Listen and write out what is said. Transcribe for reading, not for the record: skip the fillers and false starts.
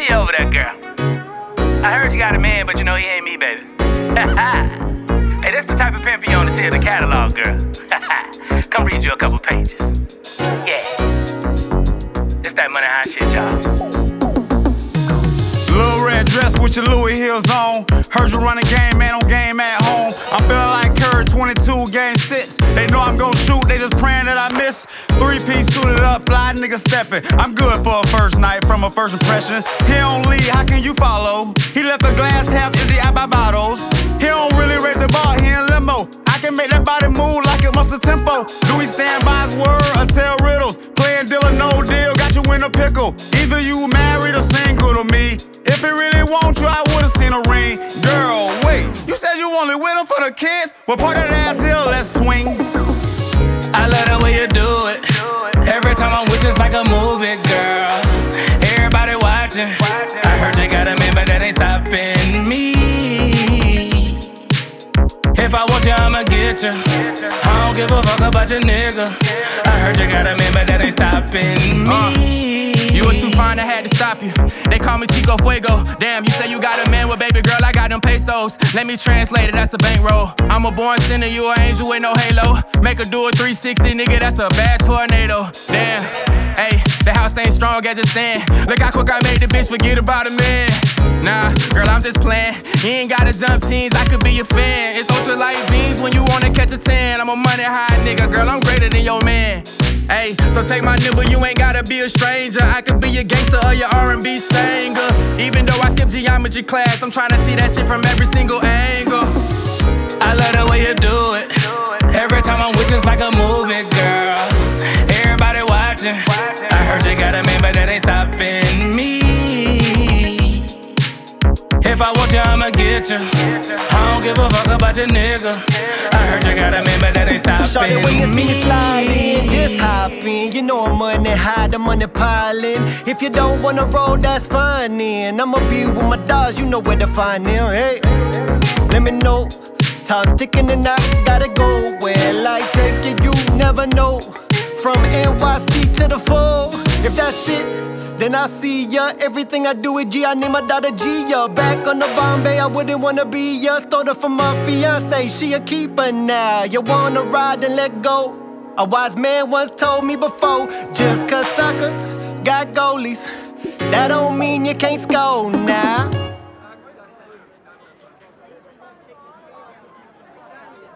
you over there, girl? I heard you got a man, but you know he ain't me, baby. Hey, that's the type of pimp you on to see in the catalog, girl. Come read you a couple pages. Yeah. It's that money high shit, y'all. Little red dress with your Louis heels on. Heard you run a game, man, on game at home. I'm feeling like Curry, 22, game 6. They know I'm gon' shoot, they just praying that I miss. 3-piece suited up, fly nigga steppin'. I'm good for a first night from a first impression. He don't lead, how can you follow? He left the glass half empty out by bottles. He don't really rate the bar, he in limo. I can make that body move like it must a tempo. Do he stand by his word or tell riddles? Playing deal or no deal, got you in a pickle. Either you married or single to me. If he really want you, I would've seen a ring. Girl, wait, you said you only with him for the kids? Well, part of that hill, let's swing. I love the way you do it. Every time I'm with you, it's like a movie, girl. Everybody watching. I heard you got a man, but that ain't stopping me. If I want you, I'ma get you. I don't give a fuck about your nigga. I heard you got a man, but that ain't stopping me. You was too fine, I had to stop you. They call me Chico Fuego. Damn, you say you got a man, well, baby girl, I got them pesos. Let me translate it, that's a bankroll. I'm a born sinner, you an angel with no halo. Make her do a 360, nigga, that's a bad tornado. Damn, hey, the house ain't strong as it stand. Look how quick I made the bitch forget about a man. Nah, girl, I'm just playing. You ain't gotta jump teams, I could be your fan. It's ultra light beams when you wanna catch a 10. I'm a money high nigga, girl, I'm greater than your man. Ayy, so take my nibble, you ain't gotta be a stranger. I could be your gangster or your R&B singer. Even though I skipped geometry class, I'm tryna see that shit from every single angle. I love the way you do it. Every time I'm with you, it's like a movie, girl. Everybody watching. I heard you got a man, but that ain't stopping me. If I want you, I'ma get you. I don't give a fuck about your nigga. I heard you got a man, but that ain't stopping Shorty, when you me. see me slide in, just hop in. You know I'm money high, the money piling. If you don't wanna roll, that's fine then. I'ma be with my dogs, you know where to find them. Hey, let me know. Time's ticking and I gotta go. Where I take you, you never know. From NYC to the full. If that's it, then I see ya. Everything I do with G, I need my daughter G, ya. Back on the Bombay, I wouldn't wanna be ya. Stole her from my fiance, she a keeper now. You wanna ride and let go. A wise man once told me before, just cause soccer got goalies, that don't mean you can't score now.